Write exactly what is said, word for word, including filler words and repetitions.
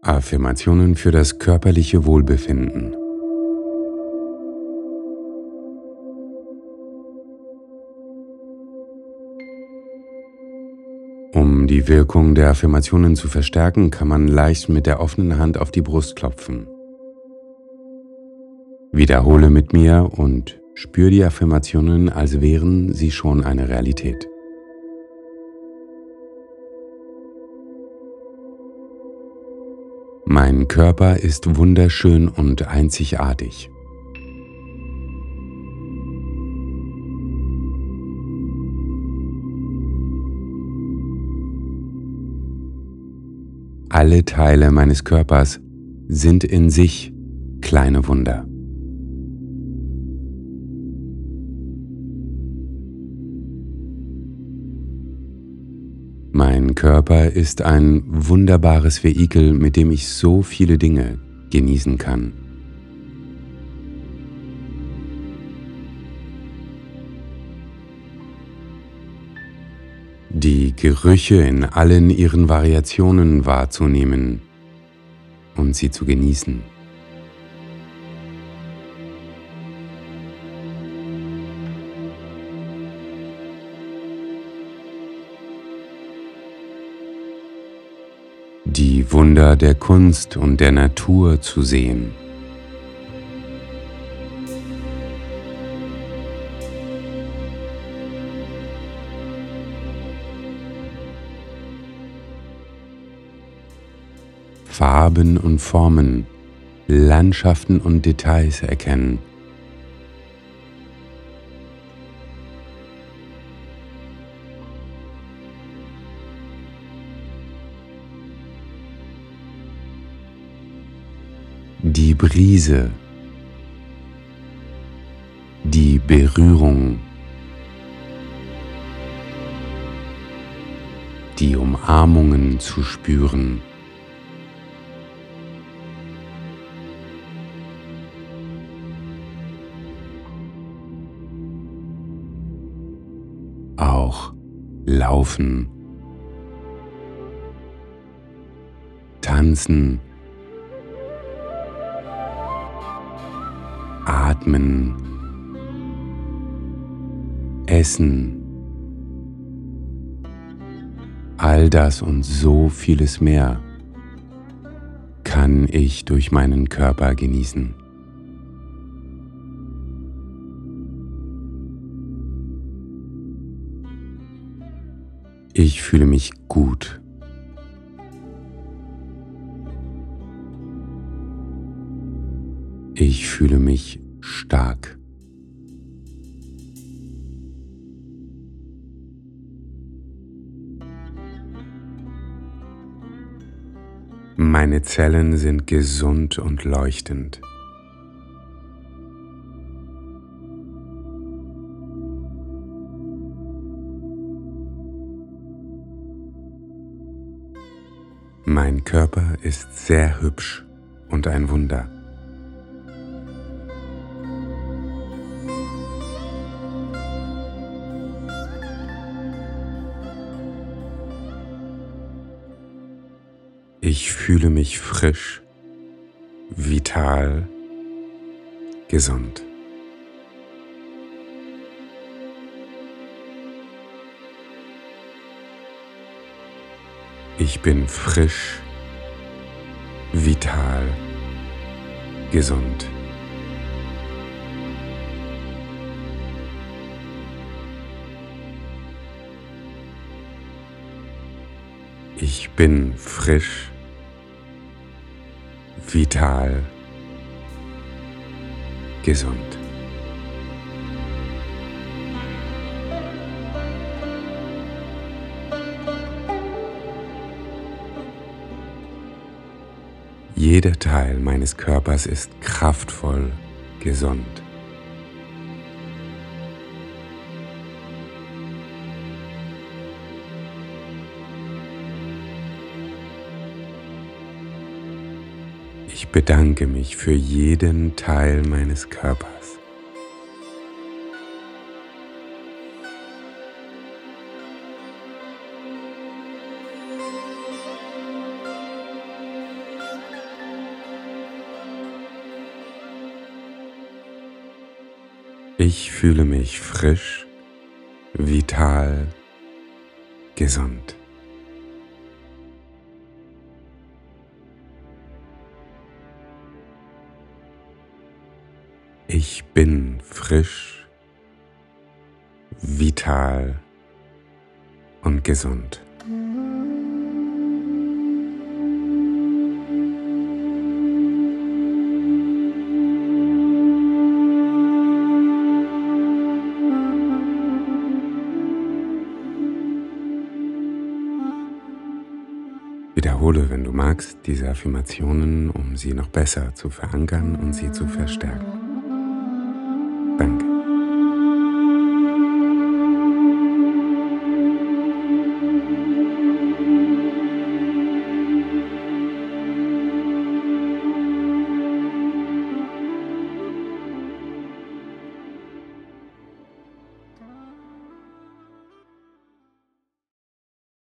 Affirmationen für das körperliche Wohlbefinden. Um die Wirkung der Affirmationen zu verstärken, kann man leicht mit der offenen Hand auf die Brust klopfen. Wiederhole mit mir und spür die Affirmationen, als wären sie schon eine Realität. Mein Körper ist wunderschön und einzigartig. Alle Teile meines Körpers sind in sich kleine Wunder. Mein Körper ist ein wunderbares Vehikel, mit dem ich so viele Dinge genießen kann. Die Gerüche in allen ihren Variationen wahrzunehmen und sie zu genießen. Die Wunder der Kunst und der Natur zu sehen. Farben und Formen, Landschaften und Details erkennen. Die Brise, die Berührung, die Umarmungen zu spüren. Auch laufen, tanzen, atmen, essen, all das und so vieles mehr kann ich durch meinen Körper genießen. Ich fühle mich gut. Ich fühle mich stark. Meine Zellen sind gesund und leuchtend. Mein Körper ist sehr hübsch und ein Wunder. Ich fühle mich frisch, vital, gesund. Ich bin frisch, vital, gesund. Ich bin frisch, vital, gesund. Jeder Teil meines Körpers ist kraftvoll, gesund. Ich bedanke mich für jeden Teil meines Körpers. Ich fühle mich frisch, vital, gesund. Ich bin frisch, vital und gesund. Wiederhole, wenn du magst, diese Affirmationen, um sie noch besser zu verankern und sie zu verstärken.